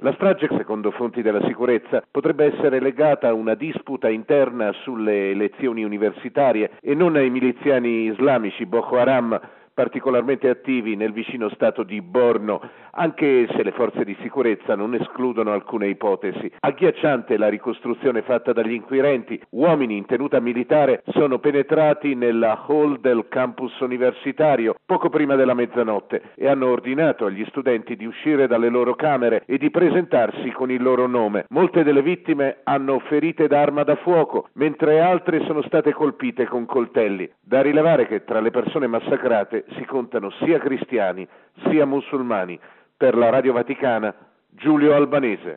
La strage, secondo fonti della sicurezza, potrebbe essere legata a una disputa interna sulle elezioni universitarie e non ai miliziani islamici Boko Haram, particolarmente attivi nel vicino stato di Borno, anche se le forze di sicurezza non escludono alcune ipotesi. Agghiacciante la ricostruzione fatta dagli inquirenti. Uomini in tenuta militare sono penetrati nella hall del campus universitario poco prima della mezzanotte e hanno ordinato agli studenti di uscire dalle loro camere e di presentarsi con il loro nome. Molte delle vittime hanno ferite d'arma da fuoco, mentre altre sono state colpite con coltelli. Da rilevare che tra le persone massacrate si contano sia cristiani sia musulmani. Per la Radio Vaticana, Giulio Albanese.